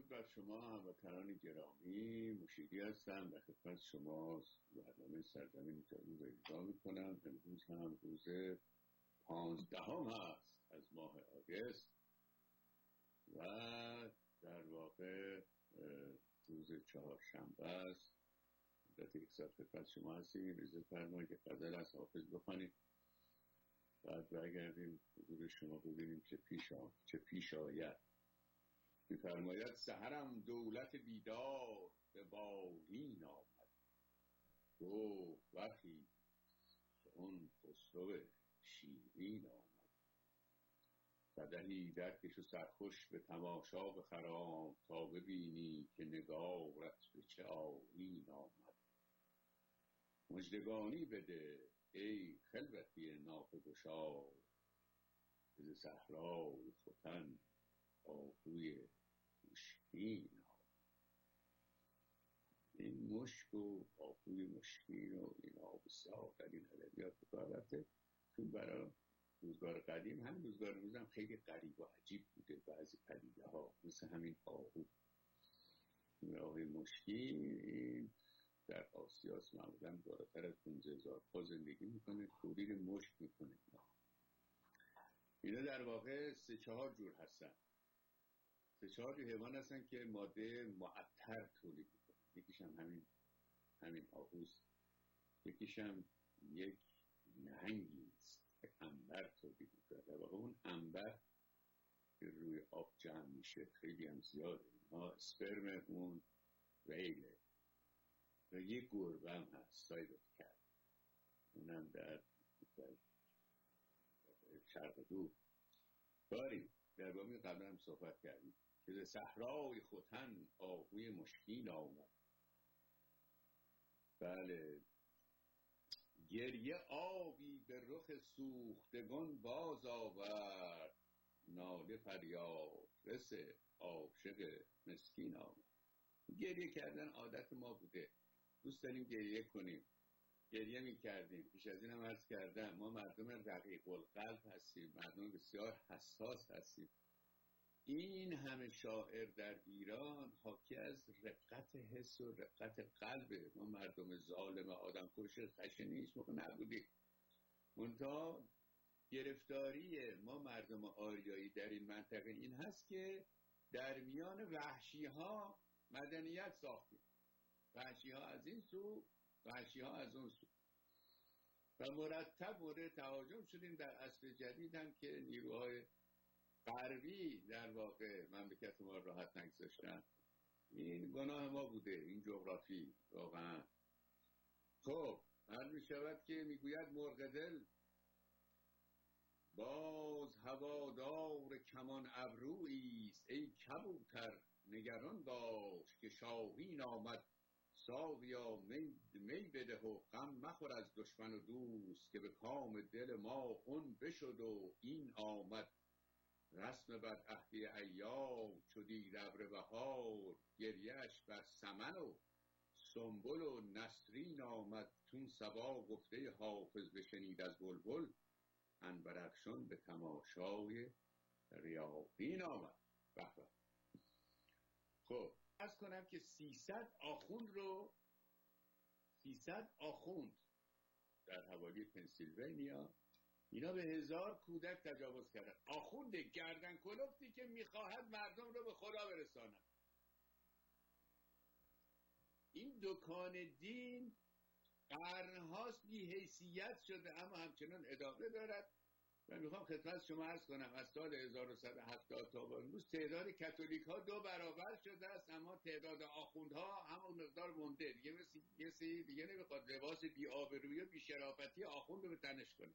درود بر شما هموطنان گرامی. مشیری هستم در خدمت شما. برنامه سرزمین جادو رو اجرا میکنم. امروز هم روز 15 هست از ماه آگست و در واقع روز چهارشنبه است. مدت یک ساعت خدمت شما هستیم. اجازه فرمایید که غزل از حافظ بخوانیم، بعد برگردیم حضور شما ببینیم چه پیش آید. می‌فرماید سحرم دولت بیدار به بالین آمد، گفت وقتی که اون خسرو شیرین آمد. قدحی درکش و سرخوش به تماشا بخرام، تا ببینی که نگارت به چه آیین آمد. مژدگانی بده ای خلوتی نافه گشای، که ز صحرای ختن آهوی مشکین آمد. این مشک و آهوی مشکین و اینا بسیار در این ادبیات البته چون برای روزگار قدیم، همین روزگار امروز هم خیلی غریب و عجیب بوده. بعضی پدیده ها مثل همین آهوی مشکین در آسیاس معمولا بالاتر از 15,000 پا زندگی میکنه، تولید مشک میکنه. اینا در واقع 3-4 جور هستن. 3-4 جور حیوان هستن که ماده معطر تولید میکنن. یکیش هم همین آهوست. یکیش هم یک نهنگی است که عنبر تولید میکنه. در واقع اون عنبر که روی آب جمع میشه خیلی هم زیاده. ما اسپرم اون ویله و یک گربه هم هست سایبت کرد، اونم در شرق دور داریم. در واقع قبلا هم صحبت کردیم که ز صحرای ختن آهوی مشکین آمد. بله، گریه آبی به رخ سوختگان باز آورد، ناله فریاد رس عاشق مسکین آمد. گریه کردن عادت ما بوده، دوست داریم گریه کنیم، گریه میکردیم. پیش از این هم عرض کردم ما مردم رقیق القلب هستیم، مردم بسیار حساس هستیم. این همه شاعر در ایران حاکی از رقت حس و رقت قلبه. ما مردم ظالم آدم کش خشنی هیچ موقع نبودیم. منتها گرفتاری ما مردم آریایی در این منطقه این هست که در میان وحشی ها مدنیت ساختیم. وحشی ها از این سو، وحشی ها از اون سو، و مرتب مورد تهاجم شدیم. در عصر جدید هم که نیروهای غربی در واقع مملکت ما راحت نگذاشتن. این گناه ما بوده، این جغرافی واقعا. خب حال می شود که میگوید مرغ دل باز هوادار کمان ابرویی است، ای کبوتر نگران باش که شاهین آمد. ساقیا می بده و غم مخور از دشمن و دوست، که به کام دل ما اون بشد و این آمد. رسم بدعهدی ایام چو دید ابر بهار، گریه‌اش بر سمن و سنبل و نسرین آمد. چون صبا گفته حافظ بشنید از بلبل، عنبرافشان به تماشای ریاحین آمد. بله. خب عرض کنم که 300 آخوند در حوالی پنسیلوانیا، اینا به 1000 کودک تجاوز کردن. آخوند گردن کلفتی که میخواهد مردم رو به خدا برساند. این دکان دین قرنهاست بی حیثیت شده اما همچنان ادامه دارد. من میخوام خدمت شما عرض کنم از سال 1170 تا امروز تعداد کاتولیک ها 2 برابر شده است، اما تعداد آخوندها همون مقدار مونده. دیگه نمیخواد لباس بی آبرویی و بی شرافتی آخوند رو به تنش کنه.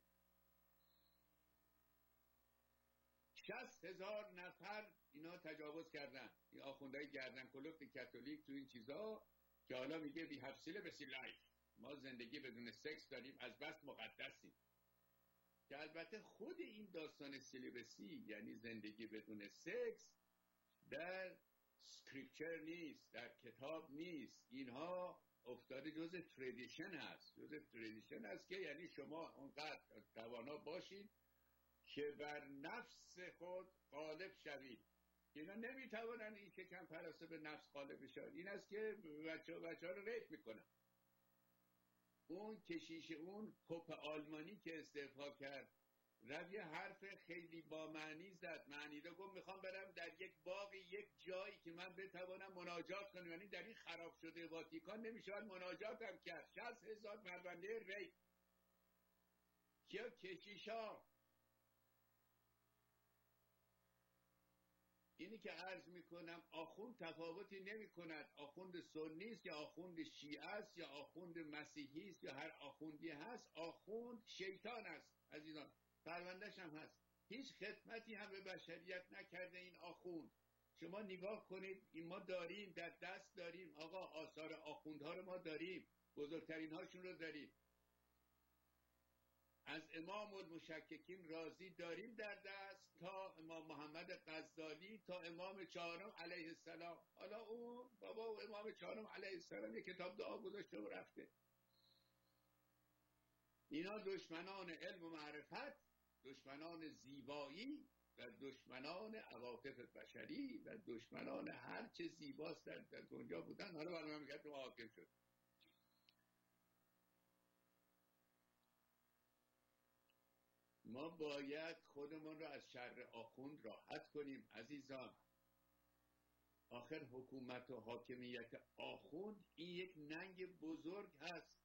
60,000 نفر اینا تجاوز کردن، این آخوندهای گردن کلفت کاتولیک تو این چیزا، که حالا میگه بی حفصیله بسی لایف، ما زندگی بدون سکس داریم، از بس مقدسیم. که البته خود این داستان سلیبسی یعنی زندگی بدون سکس در سکریپچر نیست، در کتاب نیست. اینها افتاده جز تردیشن هست که یعنی شما اونقدر توانا باشید که بر نفس خود غالب شوید. اینا نمیتوانن این شکم پرسته به نفس غالب بشن. این است که بچه ها رو ریپ میکنن. اون کشیش، اون پپ آلمانی که استعفا کرد، رفت یه حرف خیلی با معنی زد. معنی رو گفت میخوام برم در یک باقی، یک جایی که من بتوانم مناجات کنم. یعنی در این خراب شده واتیکان نمیشه مناجات هم کرد. 60,000 پرونده ریپ. کیا؟ کشیشا. اینی که عرض میکنم آخوند تفاوتی نمی کند. آخوند سنی است یا آخوند شیعه است یا آخوند مسیحی است یا هر آخوندی هست. آخوند شیطان است عزیزان. پروندهش هم هست. هیچ خدمتی هم به بشریت نکرده این آخوند. شما نگاه کنید، این ما داریم، در دست داریم آقا، آثار آخوندها رو ما داریم، بزرگترین هاشون رو داریم. از امام المشککین رازی داریم در دست تا امام محمد غزالی تا امام چهارم علیه السلام. حالا اون بابا و امام چهارم علیه السلام یک کتاب دعا گذاشته و رفته. اینا دشمنان علم و معرفت، دشمنان زیبایی و دشمنان عواطف بشری و دشمنان هر چه زیباست در دنیا بودن. حالا برای مملکت ما حاکم شد. ما باید خودمون رو از شر آخوند راحت کنیم عزیزان. آخر حکومت و حاکمیت آخوند این یک ننگ بزرگ هست.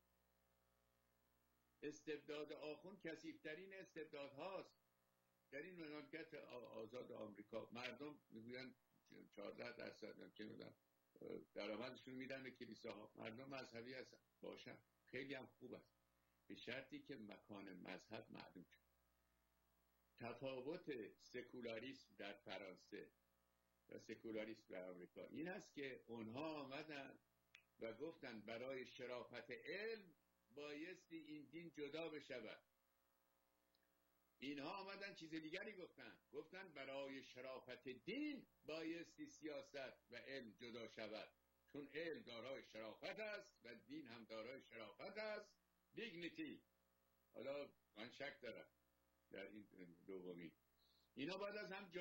استبداد آخوند کثیف‌ترین استبداد هاست. در این مملکت آزاد آمریکا مردم میگوین 14% که میدن درآمدشون میدن به کلیساها. مردم مذهبی هستن، باشن، خیلی هم خوب است، به شرطی که مکان مذهب معلوم شد. تفاوت سکولاریسم در فرانسه و سکولاریسم در آمریکا این است که اونها آمدن و گفتن برای شرافت علم بایستی این دین جدا بشود. اینها آمدن چیز دیگری گفتن برای شرافت دین بایستی سیاست و علم جدا شود، چون علم دارای شرافت است و دین هم دارای شرافت است. دیگنیتی. حالا من شک دارم در این دومی. اینا باید از هم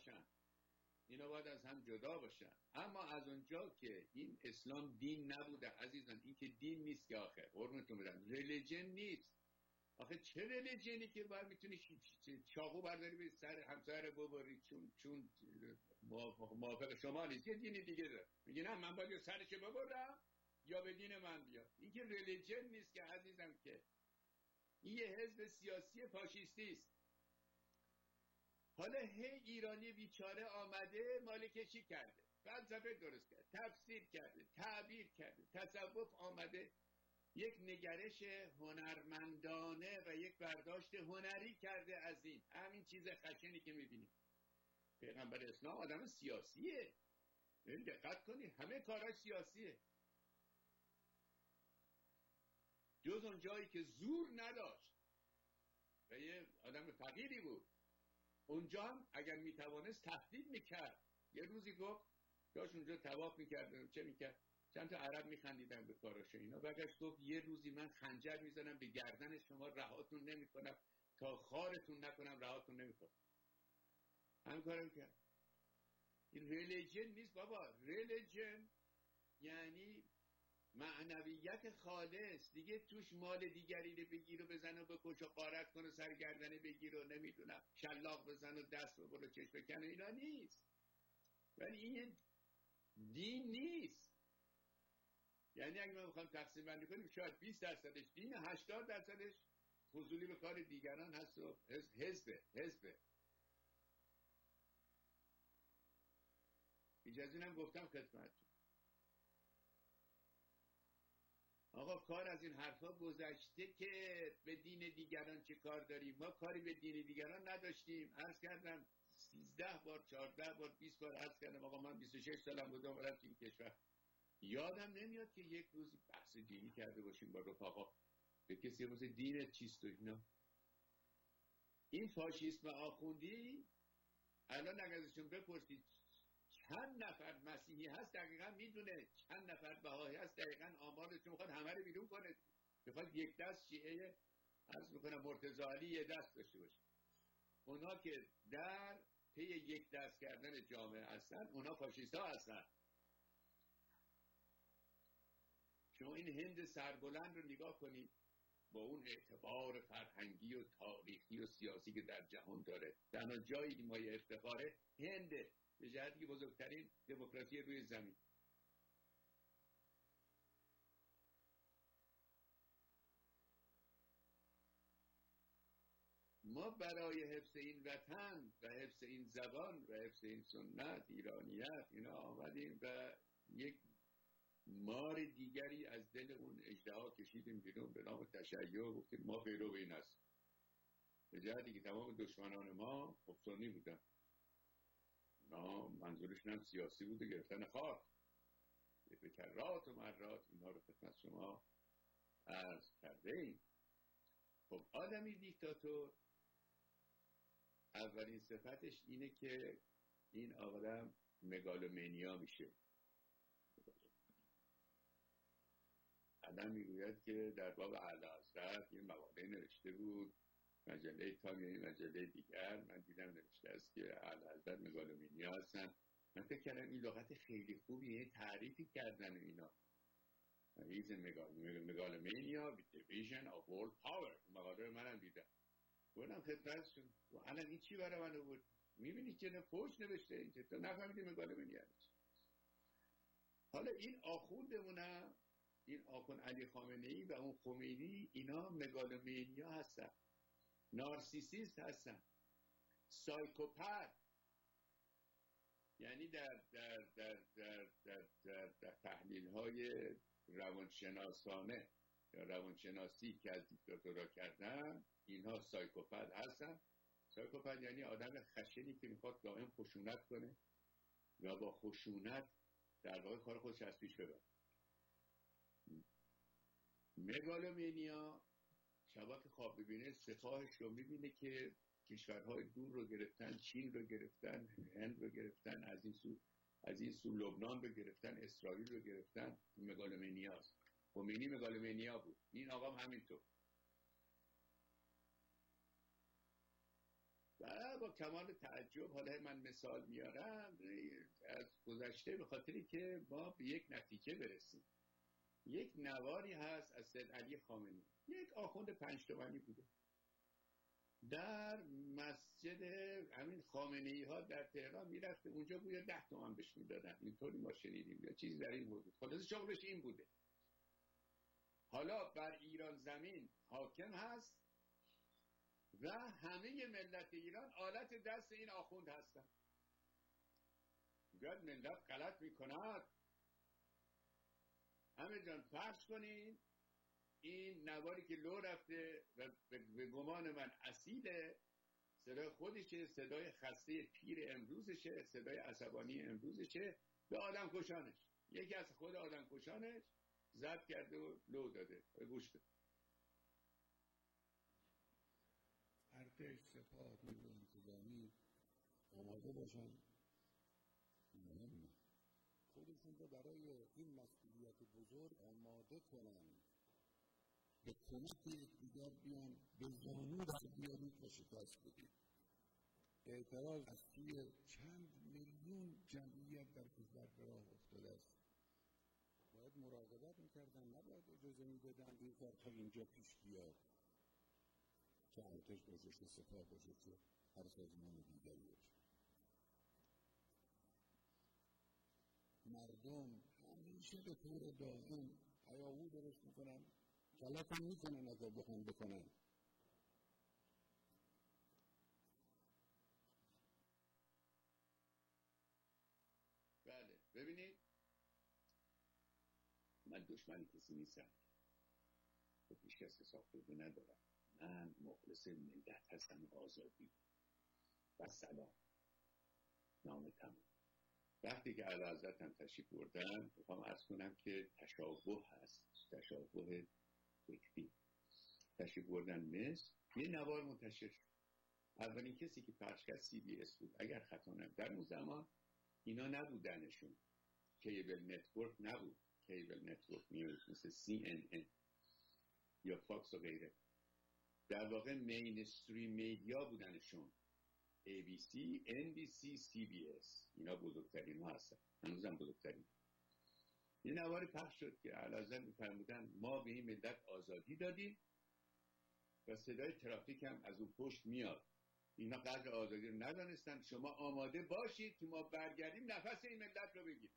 جدا باشن. اما از اونجا که این اسلام دین نبوده عزیزان، این که دین نیست که آخر قربونتون برم، ریلیجن نیست. آخه چه ریلیجنی که باید میتونی چاقو برداری به سر همسر ببری چون موافق شما نیست، یه دینی دیگه داره، میگه نه من باید یا سرش ببرم یا به دین من بیا. این که ریلیجن نیست که عزیزم، که این یه حزب سیاسی فاشیستی است. حالا هی ایرانی بیچاره آمده مالکشی کرده، فلسفه درست کرده، تفسیر کرده، تعبیر کرده، تصوف آمده، یک نگرش هنرمندانه و یک برداشت هنری کرده از این همین چیز خشنی که میبینید. پیغمبر اسلام آدم سیاسیه، دقت کنید همه کاراش سیاسیه، جز اون جایی که زور نداشت و یه آدم فقیری بود، اونجا هم اگر میتوانست تهدید میکرد. یه روزی گفت داشت اونجا طواف میکرد، چه میکرد، چند تا عرب میخندیدن به کاراش اینا، بعدش گفت یه روزی من خنجر میزنم به گردن شما، رهاتون نمیکنم تا خارتون نکنم، رهاتون نمیکنم. همین کارم کرد. این ریلیجن نیست بابا. ریلیجن یعنی معنویت خالص، دیگه توش مال دیگری رو بگیر و بزن و بکش و غارت کن و سرگردنه بگیر و نمیدونم شلاق بزن و دست ببر و چشم بکن، اینا نیست. ولی این دین نیست. یعنی اگه ما بخوام تقسیم بندی کنیم شاید 20%ش دین، 80%ش فضولی به کار دیگران هست و حزبه. اجازه اینم گفتم خدمتتون. آقا کار از این حرفا گذشته که به دین دیگران چه کار داریم. ما کاری به دین دیگران نداشتیم. عرض کردم 13 بار 14 بار 20 بار عرض کردم آقا من 26 سالم بود اومدم تو این کشور، یادم نمیاد که یک روزی بحث دینی کرده باشیم با رفقا، به کسی مثل دین چیست و اینا. این فاشیسم آخوندی الان اگر ازشون بپرسید چند نفر مسیحی هست دقیقا میدونه، چند نفر بهایی هست دقیقا آمارشون، میخواد همه رو بیرون کنه، میخواد یک دست شیعه عرض میکنم مرتضی علی یه دست داشته باشه. اونا که در پی یک دست کردن جامعه هستن، اونا فاشیستا هستن. شما این هند سربلند رو نگاه کنید با اون اعتبار فرهنگی و تاریخی و سیاسی که در جهان داره، تنها جایی که مایه افتخاره هند به جهتی که بزرگترین دموکراسی روی زمین. ما برای حفظ این وطن و حفظ این زبان و حفظ این سنت ایرانیت اینا آمدیم و یک مار دیگری از دل اون اژدها کشیدیم بیرون به نام تشیع و گفتیم ما پیرو این هست، به جهتی که تمام دشمنان ما سنی بودن. اونا منظورشون هم سیاسی بوده، گرفتن خاک. به کرات و مرات اینها رو خدمت شما عرض کرده ایم. خب آدمی دیکتاتور اولین صفتش اینه که این آدم مگالومنیا میشه. آدم میگوید که در باب اعلیحضرت یه مقاله نوشته بود، مجله تایم یا مجله دیگر، من دیدم نوشته است که اعلیحضرت مگالومنیا هستن. من فکر کردم این لغت خیلی خوبیه، تعریفی کردن اینا. He's a megalomania with the vision of world power. مقاله رو منم دیدم. بودم خدمتشون الان این چی برای من بود؟ میبینی که فوش نوشته این که تو نفهمیدی مگالومنیا هست. حالا این آخوندمونم، این آخوند علی خامنه‌ای و اون خمینی، اینا مگالومنیا هستن، نارسیسیست هستن، سایکوپت. یعنی در تحلیل های روانشناسانه یا روانشناسی که از دیکتاتورها کردن، اینها سایکوپت هستن. سایکوپت یعنی آدم خشنی که میخواد دائم خشونت کنه و با خشونت در واقع کار خودش از پیش ببره. مگالومنیا شبا که خواب ببینه سپاهش رو میبینه که کشورهای دور رو گرفتن، چین رو گرفتن، هند رو گرفتن، از این سو لبنان رو گرفتن، اسرائیل رو گرفتن. مگالومنیا است. خمینی مگالومنیا بود، این آقا هم همینطور. و با کمال تعجب حالا من مثال میارم از گذشته، به خاطری که ما به یک نتیجه برسیم. یک نواری هست از سید علی خامنه‌ای، یک آخوند 5 تومانی بوده، در مسجد همین خامنه‌ای ها در تهران میرفته، اونجا بویا 10 تومن بهش میدادن. اینطوری ما شنیدیم یا چیزی در این حدود. خلاص شغلش این بوده. حالا بر ایران زمین حاکم هست و همه ملت ایران آلت دست این آخوند هستن. میگوید ملت غلط میکند، همه جان پخش کنین این نواری که لو رفته و به گمان من اصیله، صدای خودشه، صدای خسته پیر امروزشه، صدای عصبانی امروزشه، به آدم کشانش، یکی از خود آدم کشانش ضبط کرده و لو داده. گوش بده. ارتش، سپاه، نیروی انتظامی آماده باشن، مهمه خودشون رو برای این مسئولیت بزرگ آماده کنن، به کمک یکدیگر بیان، به زانو در بیارید و شکست بدید. اعتراض از سوی چند میلیون جمعیت در کشور به راه افتاده است. باید مراقبت میکردن، نباید اجازه میدادن این کار تا اینجا پیش بیاد، چه ارتش باشه، چه سپاه باشه، چه هر سازمان دیگری باشه. مردم همیشه به طور دائم هیاهو درست میکنن، غلط هم میکنن اگر بخوان بکنن. بله ببینید، من دشمن کسی نیستم، خب هیچ کس حساب خورده ندارم. من مخلص ملت هستم، آزادی و سلام، نام تمام. وقتی که اعلیحضرت هم تشریف بردن، میخوام عرض کنم که تشابه هست، تشابه فکری. تشریف بردن مصر، یه نوار منتشر شد. اولین کسی که پخش کرد CBS بود اگر خطا نکنم. در اون زمان اینا نبودنشون، کیبل نتورک نبود، کیبل نتورک نیوز مثل CNN یا فاکس و غیره. در واقع مینستریم میدیا بودنشون. ABC NBC CBS اینا بزرگترین ها هستن، هنوزم بزرگترین. این نواری پخش شد که اعلیحضرت می‌فرمودن ما به این ملت آزادی دادیم و صدای ترافیک هم از اون پشت میاد. اینا قدر آزادی رو ندانستن. شما آماده باشید که ما برگردیم نفس این ملت رو بگیریم.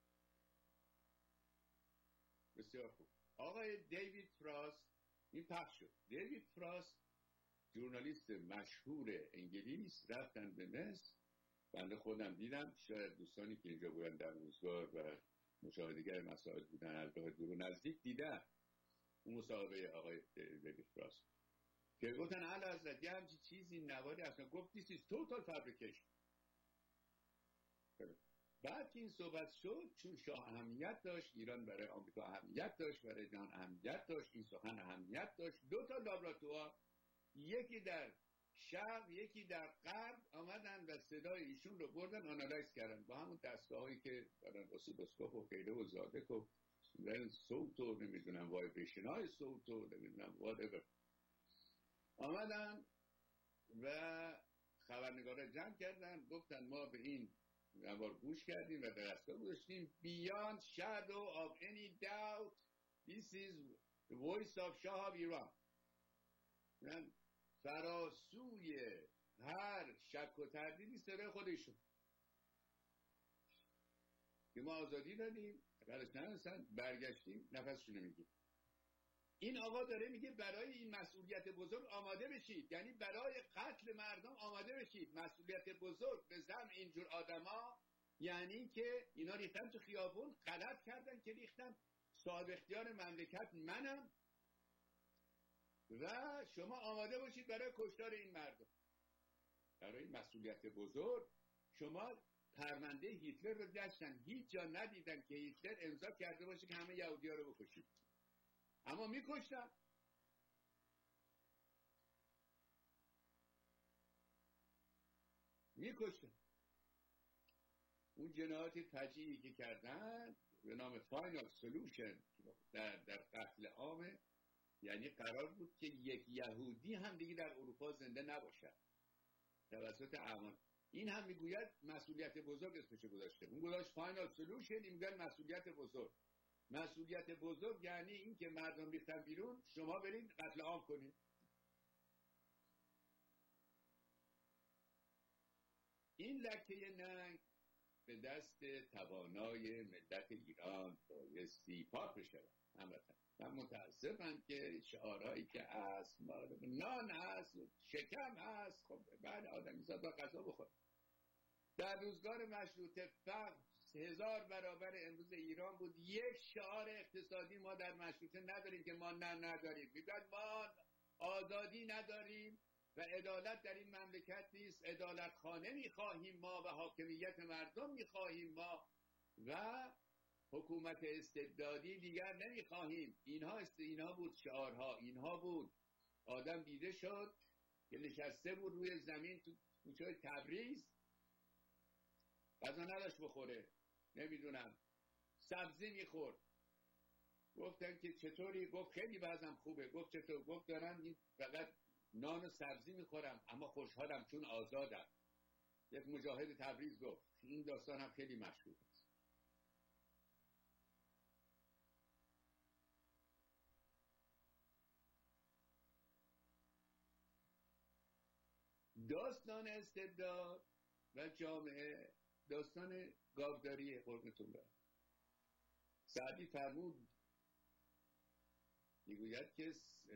بسیار خوب. آقای دیوید فراست این پخش شد. دیوید فراست ژورنالیست مشهور انگلیس رفتن به مصر. بنده خودم دیدم، شاید دوستانی که اینجا بودن در روزگار و مشاهده‌گر مسائل بودن از راه دور و نزدیک دیدن اون مصاحبه آقای دیوید فراست که گفتن اعلیحضرت یه همچین چیزی نواری اصلا گفت this is total fabrication. بعد که این صحبت شد، چون شاه اهمیت داشت، ایران برای آمریکا اهمیت داشت، برای جهان اهمیت داشت، این سخن اهمیت داشت، 2 تا لابراتوار یکی در شرق یکی در غرب آمدن و صدای ایشون رو بردن آنالایز کردن با همون دستگاهایی که دارن اسیلوسکوپ و غیره و زادک و صوت و نمیدونم وایبریشن های صوت و نمیدونم whatever آمدن و خبرنگارا جمع کردن، گفتن ما به این نوار گوش کردیم و در دستگاه گذاشتیم beyond shadow of any doubt this is the voice of Shah of Iran. فراسوی هر شک و تردیدی صدای خودشون که ما آزادی دادیم غلط نرسن برگشتیم نفسشون رو میگیم. این آقا داره میگه برای این مسئولیت بزرگ آماده بشید، یعنی برای قتل مردم آماده بشید. مسئولیت بزرگ به زعم اینجور آدما یعنی که اینا ریختن تو خیابون، غلط کردن که ریختن، صاحب اختیار مملکت منم و شما آماده باشید برای کشتار این مردم. برای مسئولیت بزرگ شما پرونده هیتلر رو داشتن، هیچ جا ندیدن که هیتلر امضا کرده باشه که همه یهودی‌ها رو بکشید، اما میکشتن. اون جنایات فجیعی که کردن به نام فاینال سولوشن در قتل عام، یعنی قرار بود که یک یهودی هم دیگه در اروپا زنده نباشد توسط اعوان. این هم میگوید مسئولیت بزرگ اسمش گذاشته، اون گذاشت فاینال سولوشن، این میگن مسئولیت بزرگ. مسئولیت بزرگ یعنی این که مردم ریختن بیرون، شما برید قتل عام کنید. این لکه ننگ به دست توانای ملت ایران بایستی پاک بشود. هموطن من متاسفم که شعارهایی که هست نان هست شکم هست، خب بعد آدمیزاد با غذا بخور. در روزگار مشروطه فقر 1000 برابر امروز ایران بود. یک شعار اقتصادی ما در مشروطه نداریم که ما نداریم. میگن ما آزادی نداریم و عدالت در این مملکت نیست، عدالت خانه میخواهیم ما و حاکمیت مردم میخواهیم ما و حکومت استبدادی دیگر نمیخواهیم. اینها بود شعارها، اینها بود. آدم دیده شد که نشسته بود روی زمین تو کوچه تبریز، غذا نداشت بخوره، نمیدونم سبزی میخورد. گفتن که چطوری؟ گفت خیلی وضعم خوبه. گفت چطور؟ گفت دارم فقط نان و سبزی میخورم اما خوشحالم چون آزادم. یک مجاهد تبریز گفت. این داستان هم خیلی مشهور است. داستان استبداد و جامعه داستان گاوداری قربتون دارم. سعدی فرمود میگوید که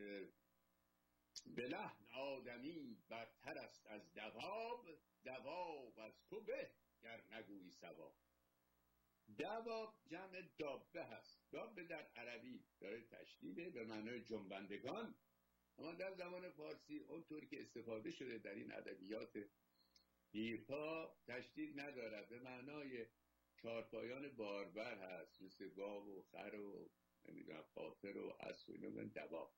به لحن آدمی برتر است از دواب، دواب از تو به گر نگویی صواب. دواب جمع دابه هست. دابه در عربی داره تشدیده به معنای جنبندگان، اما در زبان فارسی اونطوری که استفاده شده در این ادبیات دیرپا تشدید ندارد، به معنای چارپایان باربر هست، مثل گاو و خر و نمیدونم خاطر و اسب و اینا. دواب.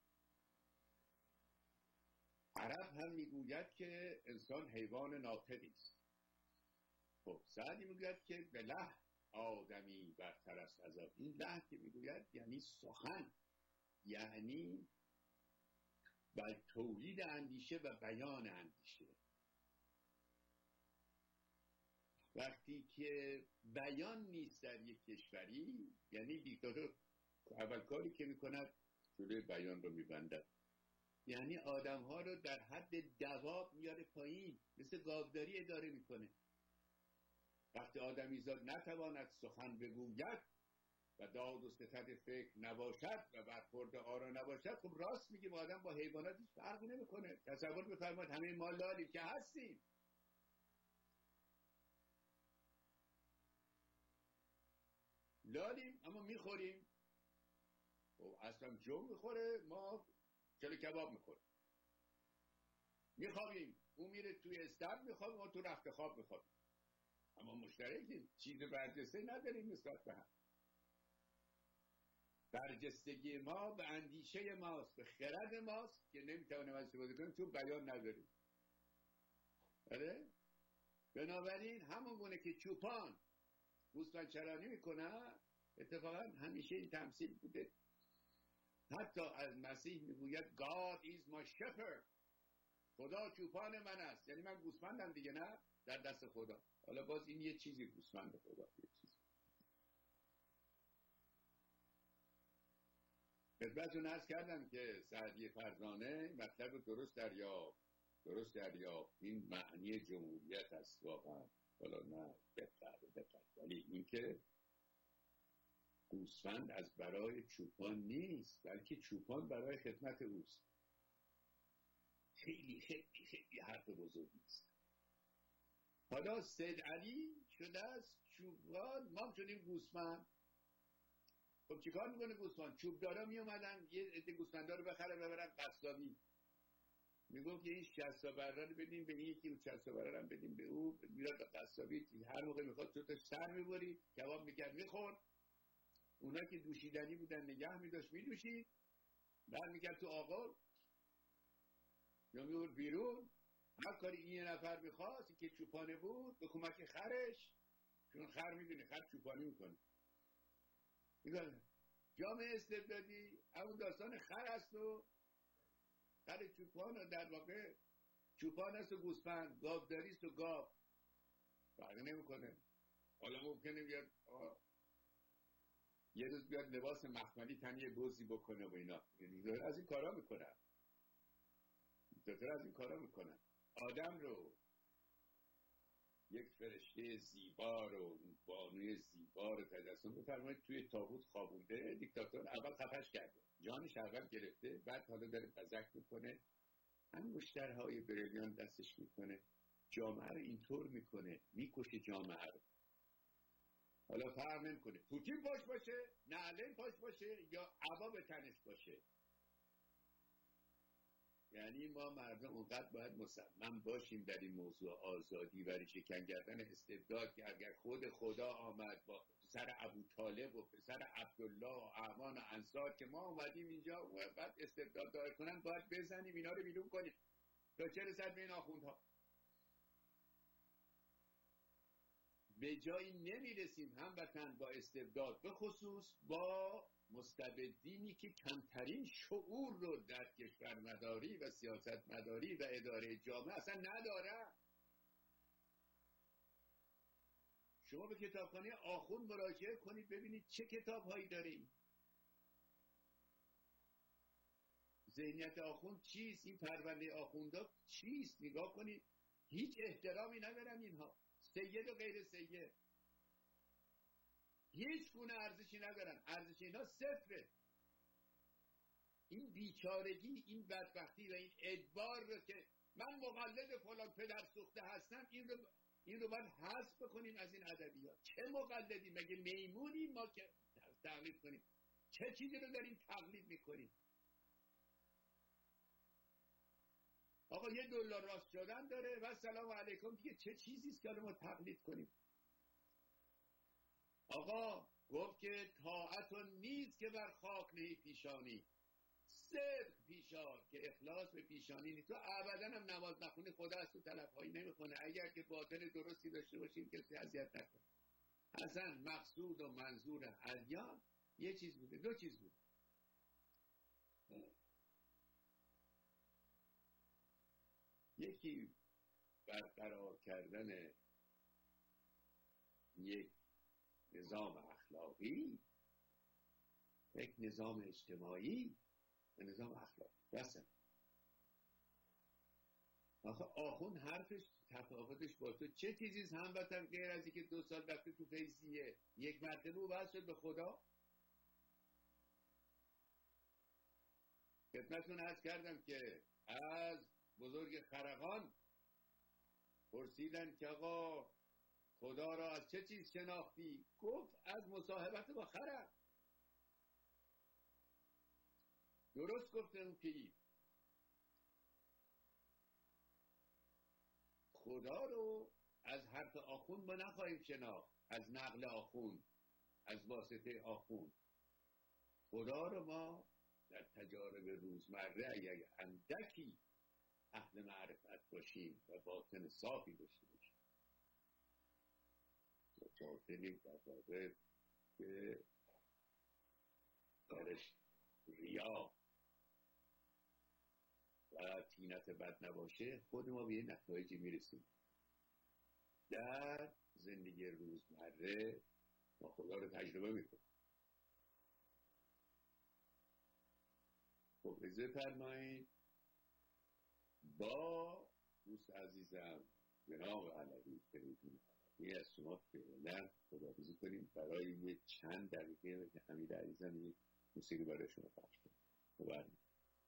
عرب هم میگوید که انسان حیوان ناطقی است. خب سعدی میگوید که به لحن آدمی برتر است از آب. این لحن که میگوید یعنی سخن، یعنی تولید اندیشه و بیان اندیشه. وقتی که بیان نیست در یک کشوری، یعنی دیکتاتور اول کاری که میکند جلوی بیان رو میبندد، یعنی آدم ها رو در حد دواب میاره پایین، مثل گاوداری اداره میکنه. وقتی آدمیزاد نتواند سخن بگوید و داد و ستد فکر نباشد و برخورد آرا نباشد، خب راست میگه، آدم با حیوانات هیچ فرقی نمیکنه. تصور بفرمایید همه ما لالیم که هستیم، لالیم اما میخوریم. خب اصلا جو میخوره، ما چلو کباب میخوریم. میخوابیم، اون میره توی استخر میخوابیم، ما تو رخت خواب میخوابیم، اما مشترکیم، چیز برجسته نداریم نسبت به هم. برجستگی ما به اندیشه ماست، به خرد ماست که نمیتوانیم استفاده کنیم چون بیان نداریم. بله؟ بنابراین همون گونه که چوپان گوسفند چرانی میکنه، اتفاقا همیشه این تمثیل بوده. حتی از مسیح میگوید God is my shepherd، خدا چوپان من است، یعنی من گوسفندم دیگه، نه در دست خدا. حالا باز این یه چیزی، گوسفند خدا یه چیزی. خدمتتون عرض کردم که سعدی فرزانه مطلب رو درست دریافت. این معنی جمهوریت است واقعا. حالا نه دقت، ولی این که گوسفند از برای چوپان نیست، بلکه چوپان برای خدمت اوست. خیلی خیلی خیلی حرف بزرگی است. حالا سید علی شده است چوپان، ما شدیم گوسفند. خب چیکار میکنه گوسفند؟ چوبدارا میومدن یه عده گوسفندا رو ببرن قصابی. میگم که این 60 تا بره رو بدیم به این یکی، اون 60 تا بره رو بدیم به او، میاد به قصابی، هر موقع میخواد تو تا سر میبری، کباب میکرد میخورد. اونا که دوشیدنی بودن نگه میداشت میدوشید، بعد میکرد تو آقل یا میورد بیرون. هر کاری این یه نفر میخواست که چوپانه بود به کمک خرش، چون خر میدونه خر چوپانی میکنه. میگه جامعه استبدادی همون داستان خر است و خر چوپان، و در واقع چوپان است و گوسفند، گاوداری است و گاو، فرق نمیکنه. حالا ممکنه بیاد یه روز بیاد لباس مخملی تنی بزی بکنه و اینا، از این کارا میکنن. آدم رو یک فرشته زیبا رو، بانوی زیبا رو تجسم بفرمایید توی تابوت خوابونده. دیکتاتور اول خفش کرده، جانش اول گرفته، بعد حالا داره بزک میکنه، انگشترهای بریلیان دستش میکنه، جامعه رو اینطور میکنه، میکشه جامعه رو. حالا فرق نمیکنه پوتین پاش باشه، نعلین پاش باشه، یا عبا به تنش باشه. یعنی ما مردم اونقدر باید مصمم باشیم در این موضوع آزادی و ریشه‌کن کردن استبداد، که اگر خود خدا آمد با پسر ابوطالب و پسر عبدالله و اعوان و انصار که ما اومدیم اینجا و بعد استبداد دار کنن، باید بزنیم اینا رو بیرون کنیم تا چه رسد به این آخوندها. به جایی نمیرسیم هموطن با استبداد، به خصوص با مستبدینی که کمترین شعور رو در کشور مداری و سیاست مداری و اداره جامعه اصلا نداره. شما به کتابخانه آخوند مراجعه کنید ببینید چه کتاب‌هایی داریم. ذهنیت آخوند چیست؟ این پرونده آخوندا چیست؟ نگاه کنید، هیچ احترامی ندارن اینها، سید و غیر سید، هیچ گونه ارزشی ندارن، ارزش اینا صفره. این بیچارگی، این بدبختی و این ادبار رو که من مقلد فلان پدر سوخته هستم، این رو باید حذف بکنیم از این ادبیات. چه مقلدی؟ مگه میمونیم ما که تقلید کنیم؟ چه چیزی رو داریم تقلید میکنیم؟ آقا $1 راست شدن داره و سلام علیکم دیگه، چه چیزیست که ما تقلید کنیم؟ آقا گفت که طاعتون نیست که بر خاک نهی پیشانی، صدق پیشار که اخلاص به پیشانی نیست. تو ابدا هم نماز نخونی خدا از تو طلب‌هایی نمیکنه، اگر که باطن درستی داشته باشیم کسی اذیت نکنه. اصلا مقصود و منظور ادیان یه چیز بوده، دو چیز بود. یکی برقرار کردن یک نظام اخلاقی، یک نظام اجتماعی و نظام اخلاقی. بسه آخه آخوند حرفش تفاوتش با تو چه چیزیست هموطن غیر از اینکه 2 سال رفته تو فیضیه یک مرتبه او وصل شد به خدا؟ خدمتتون عرض کردم که از بزرگ خرقان پرسیدن که آقا خدا را از چه چیز شناختی؟ گفت از مصاحبت با خرم. درست گفته اون پیر. خدا رو از حرف آخوند ما نخواهیم شناخت، از نقل آخوند، از واسطه آخوند. خدا رو ما در تجارب روزمره اگر اندکی اهل معرفت باشیم و باطن صافی داشته باشیم، باطنی در واقع که درش ریا و طینت بد نباشه، خود ما به یه نتایجی میرسیم. در زندگی روزمره ما خدا رو تجربه میکنیم. خب اجازه فرمایید با دوست عزیزم جناب علوی فریدون علوی از شما فعلا خداحافظی کنیم برای یه چند دقیقه که حمید عزیزم یک موسیقی برای شما پخش کنیم. بفرمایید.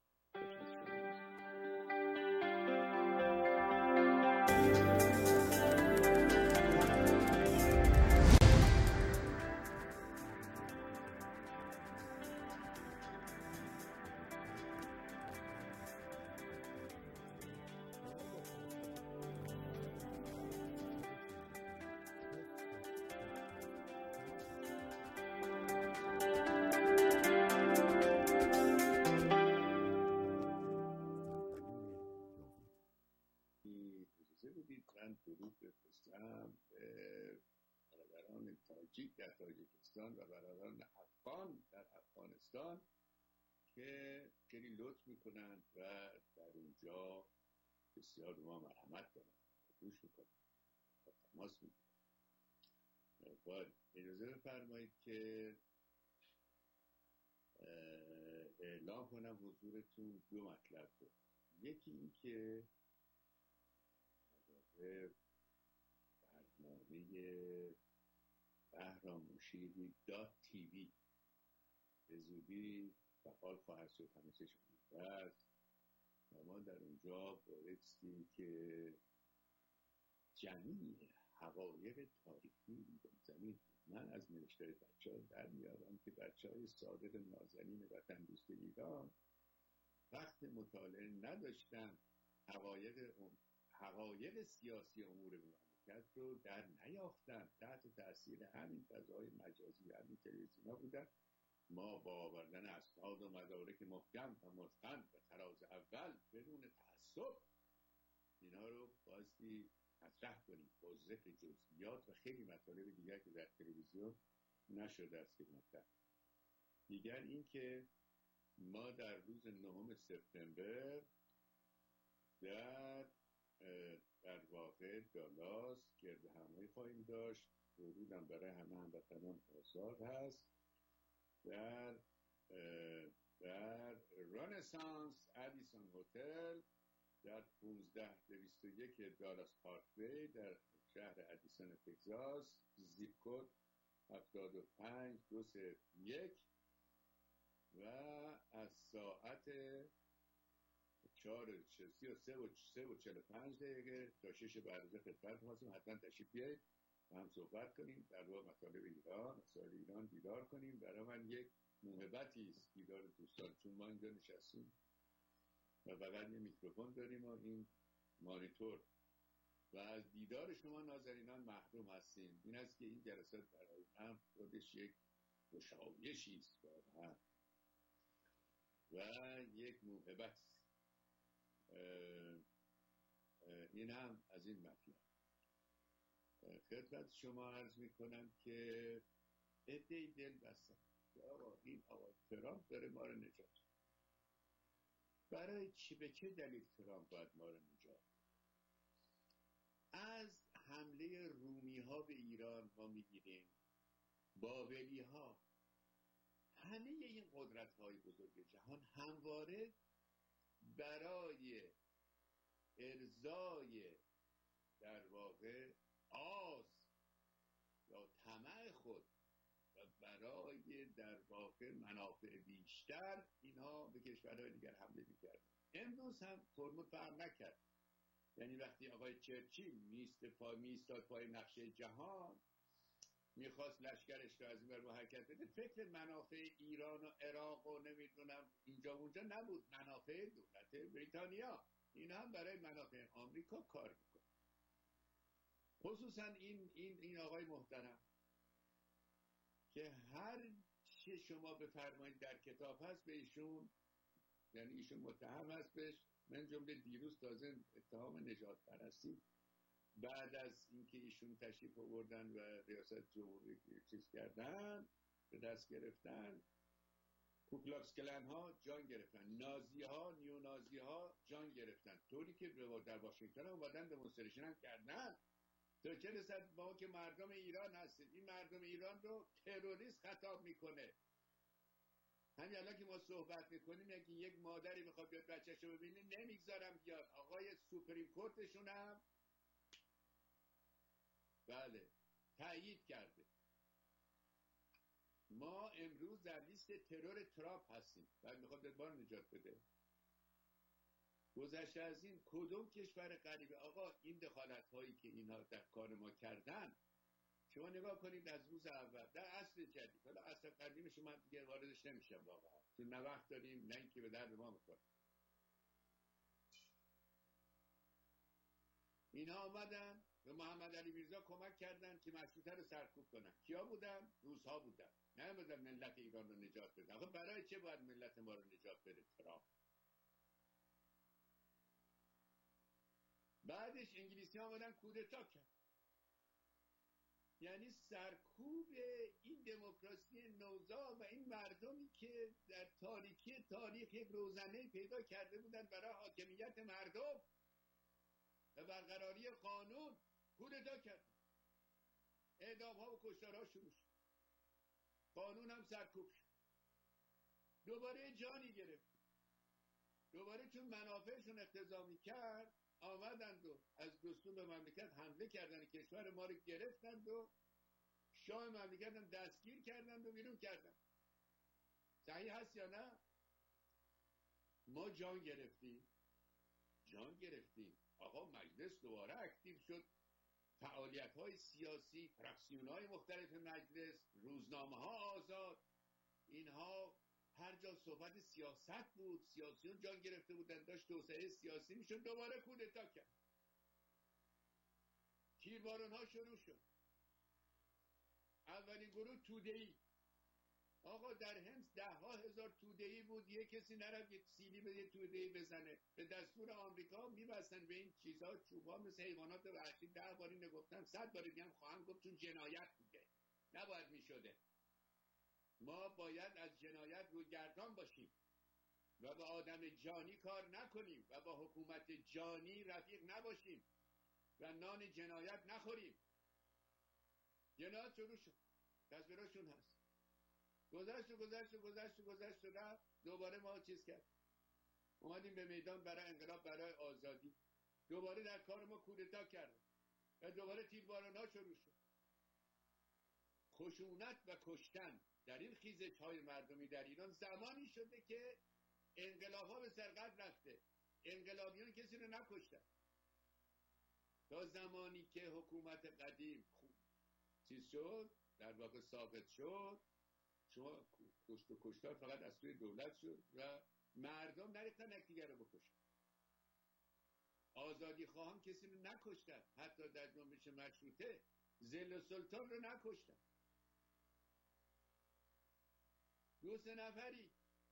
من درود بفرستم به برادران تاجیک در تاجیکستان و برادران افغان در افغانستان که خیلی لطف میکنند و در اونجا بسیار به ما مرحمت دارند، گوش میکنند و تماس میکنند. باید اجازه بفرمایید که اعلام کنم حضورتون 2 مطلب رو. یکی این که برنامه بهرام مشیری .tv به زودی فعال خواهد شد، همه چه شده است و ما در اونجا بایستیم که جمیع حقایق تاریخی زمین، من از نوشته بچه ها در میارم که بچه های صادق نازنین وطن دوست ایران وقت مطالعه نداشتن، حقایق سیاسی امور مملکت رو در نیافتن، تحت تاثیر همین فضای مجازی همین تلویزیون‌ها بودن. ما با آوردن اسناد و مدارک محکم و متقن به تراز اول بدون تعصب اینا رو بایستی مطرح کنیم با ذکر جزئیات و خیلی مطالب دیگر که در تلویزیون نشده است که مطرح. دیگر این که ما در روز 9 سپتامبر در واقع دالاس گردهمایی خواهیم داشت. ورودم برای همه هموطنان آزاد هست. در رنسانس ادیسون هتل در 15201 دالاس پارکوی در شهر ادیسون تگزاس، زیپ کد 75201 و از ساعت 4:33:45 تا 6 بعد از خدمت هستیم. حتما تشریف بیایید و هم صحبت کنیم در واقع مطالب ایران، مسائل ایران دیدار کنیم. برای من یک موهبتی است دیدار دوستان، چون ما اینجا نشستیم و فقط یه میکروفون داریم و این مانیتور و از دیدار شما نازنینان محروم هستیم. این است که این جلسات برای من خودش یک گشایشی است واقعا و یک موهبت. این هم از این مطلب. خدمت شما عرض میکنم که عده‌ای دل بستن که آقا این آقا ترامپ داره ما رو نجات. برای چی، به چه دلیل ترامپ باید ما رو نجات؟ از حمله رومی ها انقلاب ایران ما میگیریم، بابلی ها، همه این قدرت های بزرگ جهان همواره برای ارضای در واقع آز یا طمع خود و برای در واقع منافع بیشتر اینها به کشورهای دیگر حمله می‌کردن. امروز هم ترمز فرق نکرد. یعنی وقتی آقای چرچیل میستاد پای نقشه جهان، میخواست لشکرش رو از این ور حرکت بده، فکر منافع ایران و عراق و نمیدونم اینجا اونجا نبود، منافع دولت بریتانیا. این هم برای منافع آمریکا کار میکنه. خصوصا این آقای محترم که هر چه شما بفرمایید در کتاب هست به ایشون، یعنی ایشون متهم هست بهش، من جمله دیروز تازه اتهام نجات پرستی بعد از اینکه ایشون تشریف آوردن و ریاست جمهوری چیز کردن به دست گرفتن، کوکلاکس کلن ها جان گرفتن، نازی ها، نیو نازی ها جان گرفتن، طوری که در واشنگتن اومدن دمونستریشن هم کردن. تا چه رسد ما که مردم ایران هستیم، این مردم ایران رو تروریست خطاب میکنه. همین الان که ما صحبت میکنیم یکی یک مادری میخواد بیاد بچه‌شو ببینه نمیگذارم بیاد. آقای سوپریم کورتشون هم بله تایید کرده. ما امروز در لیست ترور ترامپ هستیم. بعد میخواد ادبار نجات بده. گذشته از این کدوم کشور غریبه آقا این دخالت هایی که اینها در کار ما کردن، شما نگاه کنید از روز اول در عصر جدید، حالا عصر قدیمش من دیگه واردش نمیشم واقعا، تو نه وقت داریم نه اینکه به درد ما میخوره. اینها آمدن به محمد علی میرزا کمک کردن که مشروطه رو سرکوب کنن. کیا بودن؟ روس‌ها بودن. نه بودن ملت ایران رو نجات بدن. آخه برای چه باید ملت ما رو نجات بده ترامپ؟ بعدش انگلیسی ها آمدن کودتا کرد. یعنی سرکوب این دموکراسی نوزا و این مردمی که در تاریکی تاریخ یک روزنه پیدا کرده بودن برای حاکمیت مردم و برقراری قانون، کودتا کرد. اعدام ها و کشتارها شروع شد. قانون هم سرکوب شد. دوباره جانی گرفت. دوباره چون منافعشون اقتضا می‌کرد آمدند و از دستور به مملکت حمله کردن، کشور ما رو گرفتند و شاه مملکت هم دستگیر کردند و بیرون کردند. صحیح هست یا نه؟ ما جان گرفتیم. آقا مجلس دوباره اکتیو شد، فعالیت های سیاسی، فراکسیون های مختلف مجلس، روزنامه ها آزاد، اینها هر جا صحبت سیاست بود، سیاسیون جان گرفته بودن، داشت توسعه سیاسی میشد، دوباره کودتا کرد. تیرباران ها شروع شد. اولین گروه توده‌ای، آقا در حمص 10,000 توده‌ای بود، یه کسی نرفت یک سیلی به یه توده‌ای بزنه. به دستور آمریکا میبستن به این چیزها، چوبا مثل حیوانات وحشی. 10 بار اینو گفتم، 100 بار دیگه هم خواهم گفت، چون جنایت بوده، نباید میشده. ما باید از جنایت رویگردان باشیم و با آدم جانی کار نکنیم و با حکومت جانی رفیق نباشیم و نان جنایت نخوریم. جنایت شروع شد، تصویرشون هست. گذشت رفت. دوباره ما چیز کرد، اومدیم به میدان برای انقلاب، برای آزادی. دوباره در کار ما کودتا کردن و دوباره تیرباران ها شروع شد. خشونت و کشتن در این خیزش های مردمی در ایران زمانی شده که انقلاب ها به سرقت رفته، انقلابیون کسی رو نکشتن. تا زمانی که حکومت قدیم چیز شد، در واقع ساقط شد، شما کشت و کشتار فقط از سوی دولت شد و مردم نریختن یکدیگر رو بکشن. آزادی خواهان کسی رو نکشتن، حتی در جنبش مشروطه ذل سلطان رو نکشتن. 2-3 نفری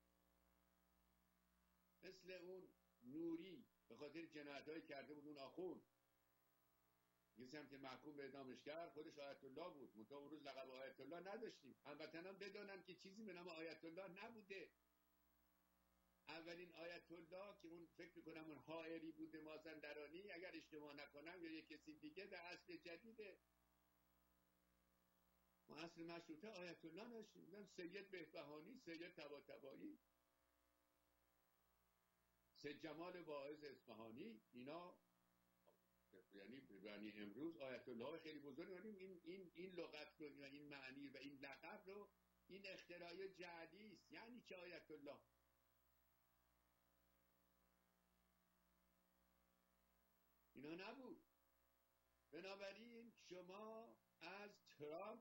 مثل اون نوری به خاطر جنایت‌هایی کرده بود، اون آخوند کسی هم که محکوم به اعدامش کرد خودش آیت الله بود. منتها اون روز لقب آیت الله نداشتیم. هموطنان بدانن که چیزی به نام آیت الله نبوده. اولین آیت الله که اون فکر می‌کنم اون حائری بوده، مازندرانی اگر اشتباه نکنم، یا یک کسی دیگه، در عصر جدیده. ما عصر مشروطه آیت الله داشتیم، سید بهبهانی، سید طباطبایی، سید جمال واعظ اصفهانی، اینا یعنی امروز آیت الله خیلی بزرگ داریم. این لغت رو و این معنی و این لقب رو، این اختراع جعلی است. یعنی چه آیت الله؟ اینا نبود. بنابراین شما از ترامپ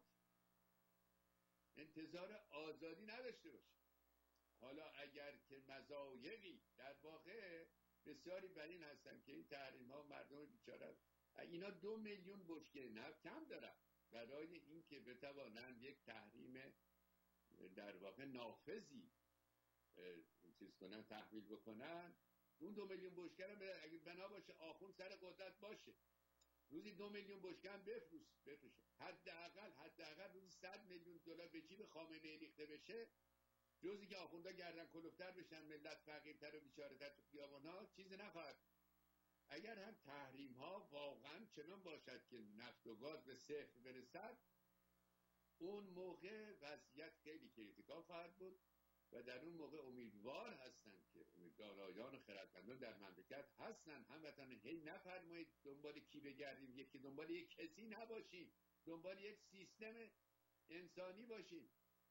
انتظار آزادی نداشته باشید. حالا اگر که مضایقی، در واقع بسیاری بر این هستن که این تحریم ها مردم بیچاره، اینا 2 میلیون بشکه نفت کم دارن برای اینکه بتوانند یک تحریم در واقع نافذی چیز کنن، تحویل بکنن. اون 2 میلیون بشکه رو اگه بنا باشه آخوند سر قدرت باشه، روزی 2 میلیون بشکه هم بفروشه. حداقل روزی 100 میلیون دلار به جیب خامنه ای ریخته بشه، جزی که آخوندا گردن کلفتر بشن، ملت فقیرتر و بیچاره‌تر تو خیابان‌ها، چیزی نخواهد. اگر هم تحریم ها واقعا چنان باشد که نفت و گاز به صفر برسد، اون موقع وضعیت خیلی کریتیکال خواهد بود و در اون موقع امیدوار هستن که دارایان و خردمندان در مملکت هستن، هموطن هی نفرمایید دنبال کی بگردیم، یکی دنبال یک کسی نباشیم، دنبال یک سیستم انسانی باشیم.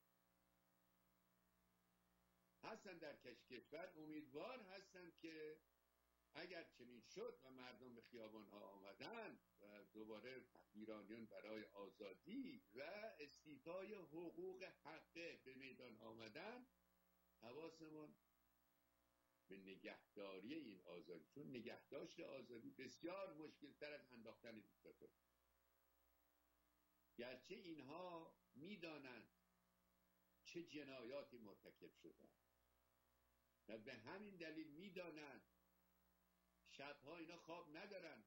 هستن در کشور، امیدوار هستن که اگر چنین شد و مردم به خیابان ها آمدن و دوباره ایرانیان برای آزادی و استیفای حقوق حقه به میدان آمدن، حواسمون به نگهداری این آزادی، چون نگهداشت آزادی بسیار مشکل‌تر از انداختن دیکتاتور. گرچه اینها میدانند چه جنایاتی مرتکب شدن و به همین دلیل میدانند شبها اینا خواب ندارن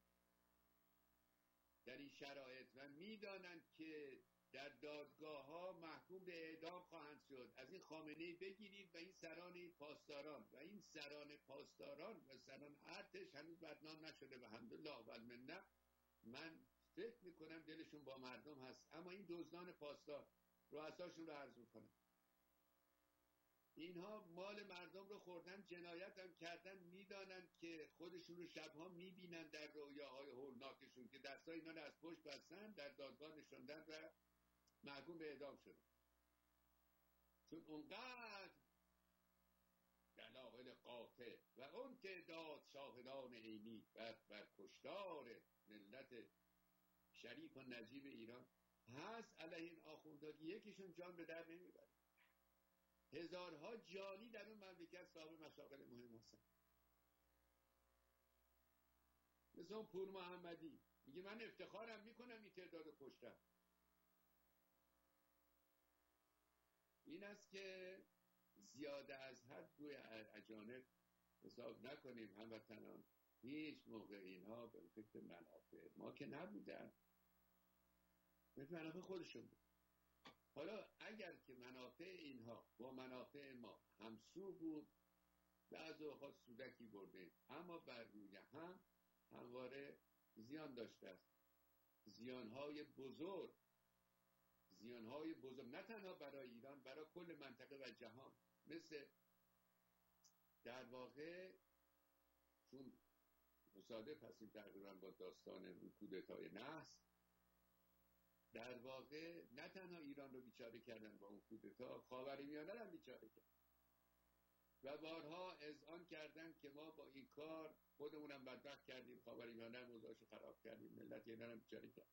در این شرایط و میدانند که در دادگاه ها محکوم به اعدام خواهند شد. از این خامنه‌ای بگیرید و این سران پاسداران و این سران پاسداران و سران ارتش هنوز بدنام نشده و الحمدلله و المنه. من فکر میکنم دلشون با مردم هست، اما این دزدان پاسدار رؤساشون رو عرض میکنم، اینها مال مردم رو خوردن، جنایت هم کردن، میدانن که خودشون رو شبها میبینن در رویاهای هولناکشون که دستای اینا رو از پشت بستن، در دادگاه نشوندن و محکوم به اعدام شدن، چون اونقدر دلایل قاطع و اون تعداد شاهدان عینی بر کشتار ملت شریف و نجیب ایران هست علیه این آخوندها، یکیشون جان به در نمیبره. هزارها جانی در اون مملکت صاحب مشاغل مهم هستن. مثل اون پور محمدی میگه من افتخارم میکنم این تعداد کشتم. این است که زیاده از حد روی اجانب حساب نکنیم هموطنان. هیچ موقع اینها به فکر منافع ما که نبودن، به منافع خودشون بود. حالا اگر که منافع اینها با منافع ما همسو بود، بعض اوقات سودکی برده، اما بر روی هم همواره زیان داشته است. زیانهای بزرگ نه تنها برای ایران، برای کل منطقه و جهان. مثل در واقع چون مصادف هستیم تقریبا با داستان اون کودتای نحس، در واقع نه تنها ایران رو بیچاره کردن با اون کودتا، خاورمیانه رو هم بیچاره کردن و بارها اذعان کردن که ما با این کار خودمونم بدبخت کردیم، خاورمیانه هم اوضاعش رو خراب کردیم، ملت ایران هم بیچاره کردیم.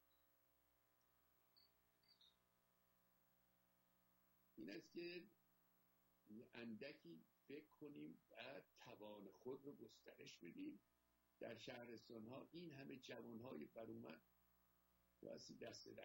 این است که اندکی فکر کنیم و توان خود رو گسترش بدیم. در شهرستان ها این همه جوان های برومند واسی دسته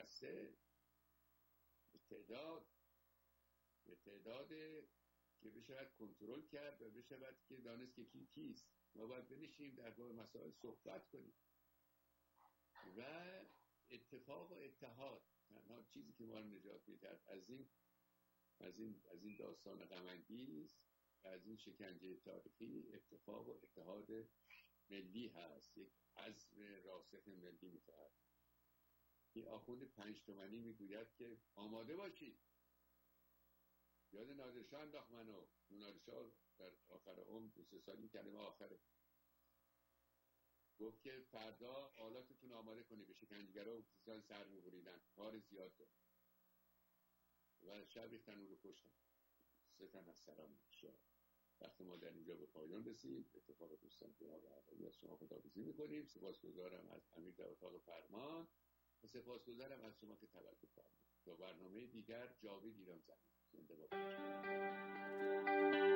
به تعداد که بشود کنترل کرد و بشود که دانست که کیست. ما باید بنشیم در باب مسائل صحبت کنیم و اتفاق و اتحاد تنها چیزی که ما رو نجات می‌دهد از این داستان غم‌انگیز و از این شکنجه تاریخی. اتفاق و اتحاد ملی هست، یک عزم راسخ ملی می‌خواهد. این آخوند 5 تومنی میگوید که آماده باشید. یاد نادرشاه انداخت منو. نادرشاه در آخر عمر 2-3 سالی کلمه آخره گفت که فردا آلاتتون آماده کنید، به شکنجهگرا و کسان سر میبریدن، کار زیاد داره. و شب ریختن او رو کشتن. 3 تن از سران شاه. وقتی ما در اینجا به پایان رسید، اتفاق دوستان جناب اعلی از شما خداحافظی میکنیم. سپاسگزارم از امیر در اتاق فرمان و سپاسگزارم از شما که توجه فرمودید. تا برنامه دیگر، جاوید ایران زمین. زنده باد.